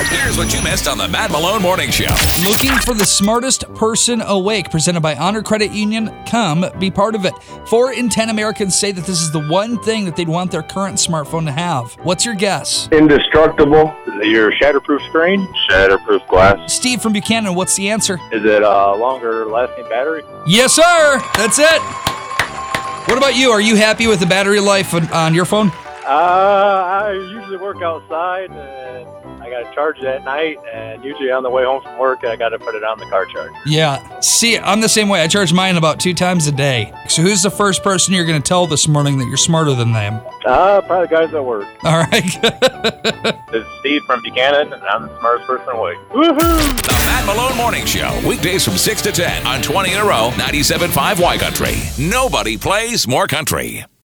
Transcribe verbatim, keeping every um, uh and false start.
Here's what you missed on the Matt Malone Morning Show. Looking for the smartest person awake, presented by Honor Credit Union. Come be part of it. Four in ten Americans say that this is the one thing that they'd want their current smartphone to have. What's your guess? Indestructible. Is it your shatterproof screen? Shatterproof glass. Steve from Buchanan, what's the answer? Is it a longer lasting battery? Yes, sir. That's it. What about you? Are you happy with the battery life on, on your phone? Uh, I usually work outside and I got to charge it at night, and usually on the way home from work I got to put it on the car charger. Yeah. See, I'm the same way. I charge mine about two times a day. So who's the first person you're going to tell this morning that you're smarter than them? Uh, probably the guys at work. All right. This is Steve from Buchanan, and I'm the smartest person awake. Woohoo! The Matt Malone Morning Show. Weekdays from six to ten on twenty in a row, ninety-seven point five Y Country. Nobody plays more country.